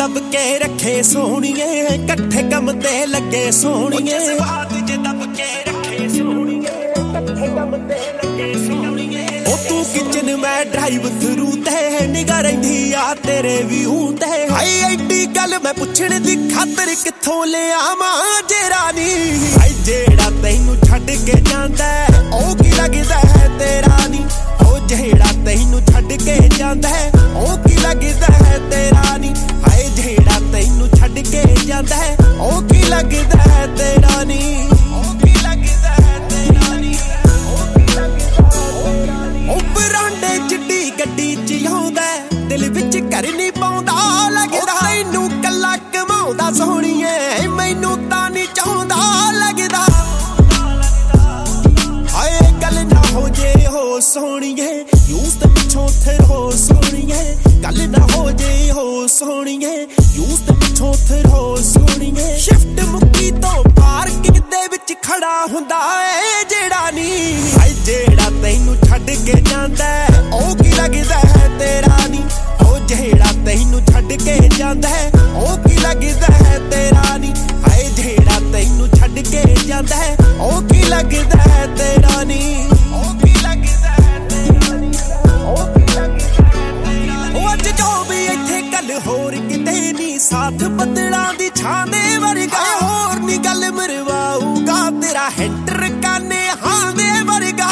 दब के रखे सोहणीए कट्ठे कम ते लगे सोहणीए जज्बात जे दब के रखे सोहणीए कट्ठे कम ते लगे सोहणीए ओ तू किचन में ड्राइव थरू ते निगाह रहिंदी आ तेरे व्यू ते हाई एडी गल मैं पुछण दी खातर किथों ले आवां जेरा नी हाई जेड़ा तैनू छड्ड के जांदा ओ की लगदा है तेरा नी ओ जेड़ा तैनू छड्ड के जांदा ओ की लगदा है तेरा नी हाय जेड़ा तैनू छड्ड के जांदा ओ की लगदा है तेरा नी ओ की लगदा है तेरा नी ओ की लगदा है तेरा नी ओ बरांडे चिट्टी गड्डी च आउंदा दिल विच घर नहीं पाउंदा लगदा तैनू कल्ला कमाउंदा सोहणीए मैनू तां नहीं चाहुंदा लगदा हाय गल ना हो जे हो सोहणीए यूज़ ते पिछों थे हो सोहणीए गल ना हो जे हो सोहणीए यूज़ ते पिछों थे हो सोहणीए शिफ्ट मुक्की तो पार्किंग दे विच खड़ा हुंदा ए जेड़ा नी हाय जेड़ा तैनू छड्ड के जांदा ओ की लगदा है तेरा नी ओ जेड़ा तैनू छड्ड के जांदा ओ की लगदा है तेरा नी हाय जेड़ा तैनू छड्ड के जांदा ओ की लगदा है तेरा नी ओ की लगदा है तेरा नी ओ की लगदा है तेरा नी ओ अज जो भी इत्थे गल होर किते नी साथ बदलां दी छां दे वरगा होर नी गल मरवाऊगा तेरा हैंटर काने हां दे वरगा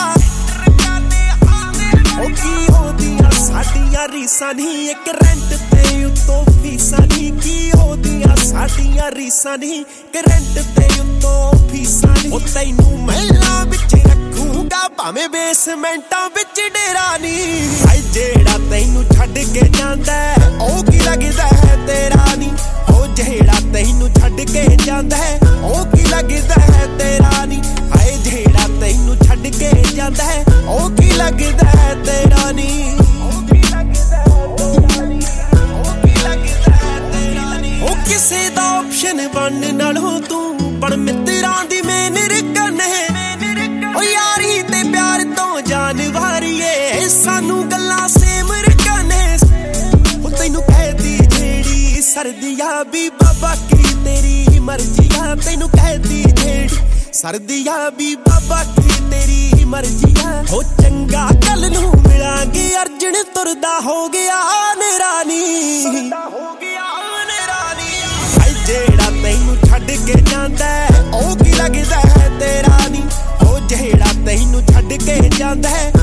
ओ की होदियां साडियां रीसां नी इक रेंट ते उत्तों फीसां नी की होदियां साडियां रीसां नी इक रेंट ते उत्तों फीसां नी ओ तैनू महलां विच रखूंगा भावें बेसमेंटां विच डेरा नी हाय जेड़ा तैनू छड्ड के जांदा ओ की लगदा है तेरा नी ओ जेड़ा तैनू छड्ड के जांदा ओ की लगदा है तेरा नी हाय जेड़ा तैनू छड्ड के जांदा ओ की लगदा है तेरा नी ओ की लगदा है तेरा नी ओ की लगदा है तेरा नी ओ किसे दा ऑप्शन बन नालों तू पण मित्रां दी मेन रकन है ओ यारी ते प्यार तो जान वारीए सानू गल्लां सेम रकन है ओ तैनू कहदी जेड़ी सर्दियां भी बाबा की तेरी मर्जियां तैनू कहदी जेड़ी सर्दियां भी बाबा की तेरी मर्जियां हो चंगा कल नू मिलांगे अर्जन तुरदा हो गया नेरा नी हो गया नेरा नी हाय जेड़ा तैनू छड्ड के जांदा ओ की लगदा है तेरा नी ओ जेड़ा तैनू छड्ड के जांदा